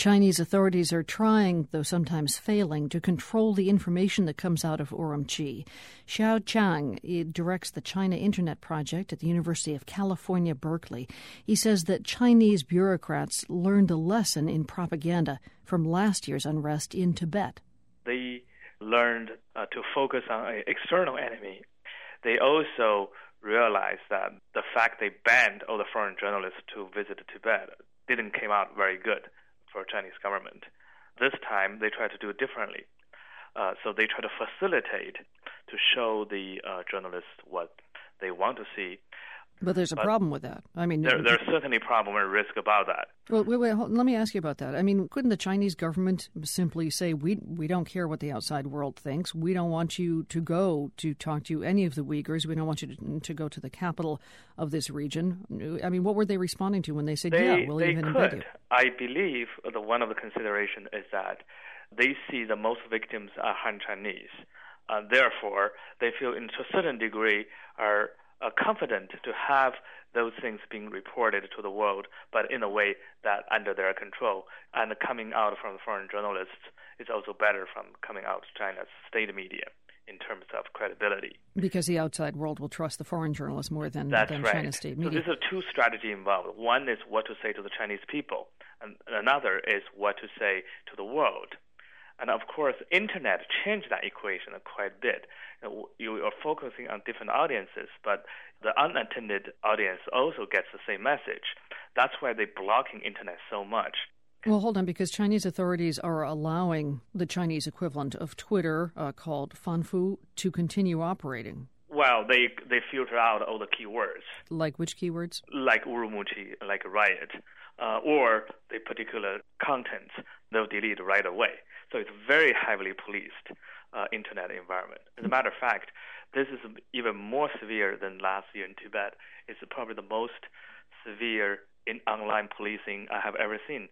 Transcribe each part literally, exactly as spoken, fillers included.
Chinese authorities are trying, though sometimes failing, to control the information that comes out of Urumqi. Xiao Chang directs the China Internet Project at the University of California, Berkeley. He says that Chinese bureaucrats learned a lesson in propaganda from last year's unrest in Tibet. They learned uh, to focus on an external enemy. They also realized that the fact they banned all the foreign journalists to visit Tibet didn't come out very good for Chinese government. This time, they try to do it differently. Uh, so they try to facilitate to show the uh, journalists what they want to see. But there's a but problem with that. I mean, there, there's certainly a problem and risk about that. Well, wait, wait, hold, let me ask you about that. I mean, couldn't the Chinese government simply say, we we don't care what the outside world thinks. We don't want you to go to talk to any of the Uyghurs. We don't want you to, to go to the capital of this region. I mean, what were they responding to when they said, they, yeah, we'll they even could. embed you? I believe the one of the considerations is that they see the most victims are Han Chinese. Uh, therefore, they feel in a certain degree are uh, confident to have those things being reported to the world, but in a way that under their control. And coming out from foreign journalists is also better from coming out China's state media in terms of credibility. Because the outside world will trust the foreign journalists more than, That's than right. China's state media. So there's a two strategy involved. One is what to say to the Chinese people, and another is what to say to the world. And of course, Internet changed that equation quite a bit. You are focusing on different audiences, but the unattended audience also gets the same message. That's why they're blocking Internet so much. Well, hold on, because Chinese authorities are allowing the Chinese equivalent of Twitter, uh, called Fanfu, to continue operating. Well, they they filter out all the keywords. Like which keywords? Like Urumqi, like riot, uh, or the particular contents they'll delete right away. So it's very heavily policed uh, Internet environment. As a matter of fact, this is even more severe than last year in Tibet. It's probably the most severe in online policing I have ever seen.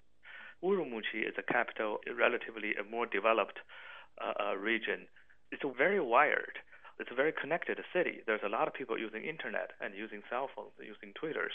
Urumqi is a capital, relatively a more developed uh, uh, region. It's very wired. It's a very connected city. There's a lot of people using Internet and using cell phones, using Twitters.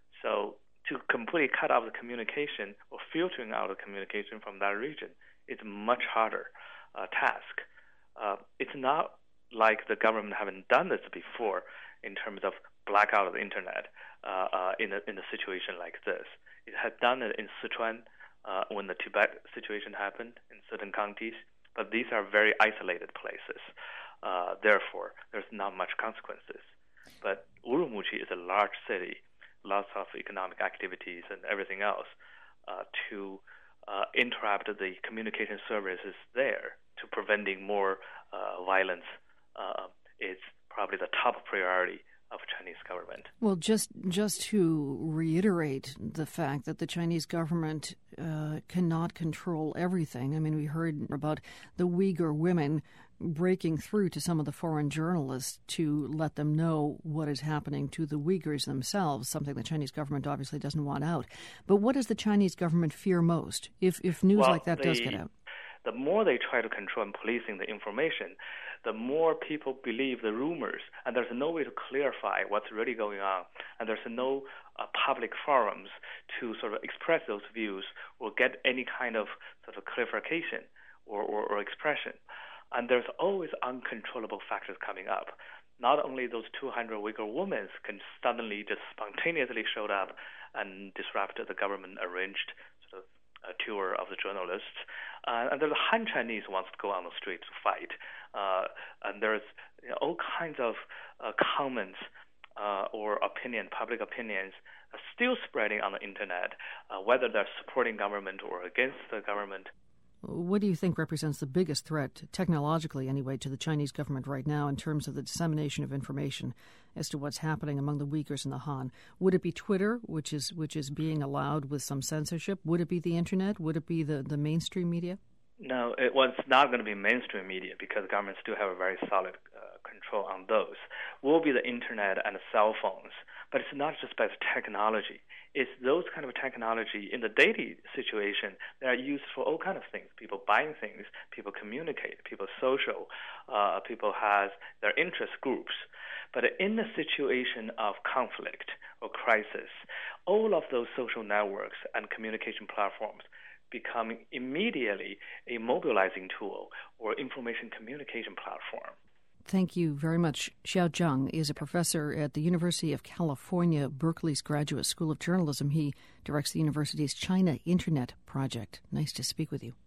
So to completely cut off the communication or filtering out the communication from that region is a much harder uh, task. Uh, it's not like the government haven't done this before in terms of blackout of the Internet uh, uh, in, a, in a situation like this. It had done it in Sichuan uh, when the Tibet situation happened in certain counties, but these are very isolated places. Uh, therefore, there's not much consequences. But Urumqi is a large city, lots of economic activities and everything else. Uh, to uh, interrupt the communication services there to preventing more uh, violence uh, is probably the top priority of Chinese government. Well, just just to reiterate the fact that the Chinese government uh, cannot control everything. I mean, we heard about the Uyghur women breaking through to some of the foreign journalists to let them know what is happening to the Uyghurs themselves, something the Chinese government obviously doesn't want out. But what does the Chinese government fear most if, if news well, like that the, does get out? The more they try to control and policing the information, the more people believe the rumors, and there's no way to clarify what's really going on, and there's no uh, public forums to sort of express those views or get any kind of sort of clarification or, or, or expression. And there's always uncontrollable factors coming up. Not only those two hundred Uyghur women can suddenly just spontaneously showed up and disrupt the government-arranged sort of uh, tour of the journalists, uh, and there's a Han Chinese wants to go on the street to fight, uh, and there's you know, all kinds of uh, comments uh, or opinion, public opinions, are still spreading on the internet, uh, whether they're supporting government or against the government. What do you think represents the biggest threat, technologically anyway, to the Chinese government right now in terms of the dissemination of information as to what's happening among the Uyghurs and the Han? Would it be Twitter, which is which is being allowed with some censorship? Would it be the Internet? Would it be the, the mainstream media? No, it was not going to be mainstream media because governments do have a very solid uh, control on those. Will be the Internet and the cell phones. But it's not just about technology. It's those kind of technology in the daily situation that are used for all kinds of things. People buying things, people communicate, people social, uh, people have their interest groups. But in a situation of conflict or crisis, all of those social networks and communication platforms becoming immediately a mobilizing tool or information communication platform. Thank you very much. Xiao Zhang is a professor at the University of California, Berkeley's Graduate School of Journalism. He directs the university's China Internet Project. Nice to speak with you.